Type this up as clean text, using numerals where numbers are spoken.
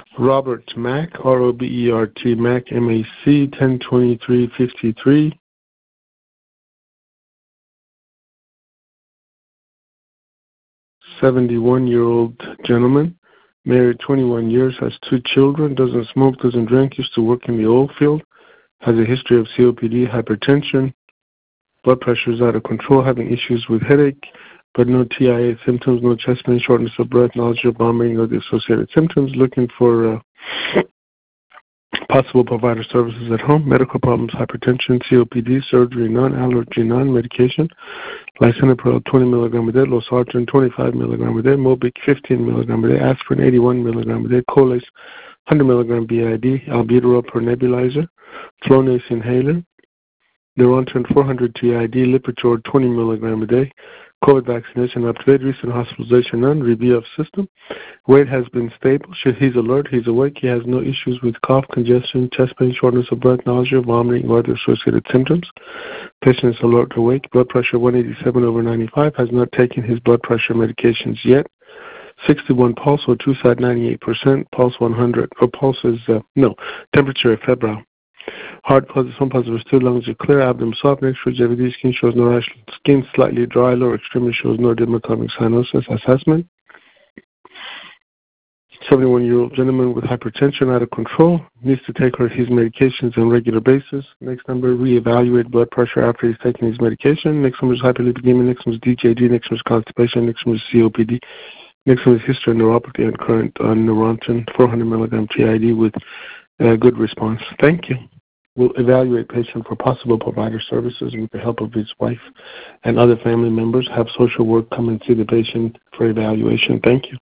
Robert Mack, R-O-B-E-R-T, Mack, M-A-C, 102353. "71-year-old gentleman, married 21 years, has 2 children, doesn't smoke, doesn't drink, used to work in the oil field, has a history of COPD, hypertension, blood pressure is out of control, having issues with headache, but no TIA symptoms, no chest pain, shortness of breath, nausea, vomiting, or the associated symptoms. Looking for possible provider services at home. Medical problems, hypertension, COPD, surgery none, allergy none, medication. Lisinopril 20 milligram a day, losartan 25 milligram a day, Mobic 15 milligram a day, aspirin 81 milligram a day, Colace 100 milligram BID, albuterol per nebulizer, Flonase inhaler, Neurontin 400 TID, Lipitor 20 milligram a day, COVID vaccination up to date, recent hospitalization none, review of system. Weight has been stable. He's alert, he's awake, he has no issues with cough, congestion, chest pain, shortness of breath, nausea, vomiting, or other associated symptoms. Patient is alert, awake, blood pressure 187/95, has not taken his blood pressure medications yet. 61 pulse, or two-side 98%, pulse 100, or pulse is, temperature febrile. Heart positive, some positive, still lungs are clear, abdomen soft, next ridge, everyday skin shows no rash, skin slightly dry, lower extremity shows no edema, cyanosis. Assessment: 71-year-old gentleman with hypertension out of control, needs to take his medications on a regular basis. Next number, reevaluate blood pressure after he's taking his medication. Next number is hyperlipidemia, next one is DJD, next one is constipation, next one is COPD. Next one is history of neuropathy and current Neurontin 400 milligram TID with good response. Thank you. We'll evaluate patient for possible provider services with the help of his wife and other family members. Have social work come and see the patient for evaluation. Thank you.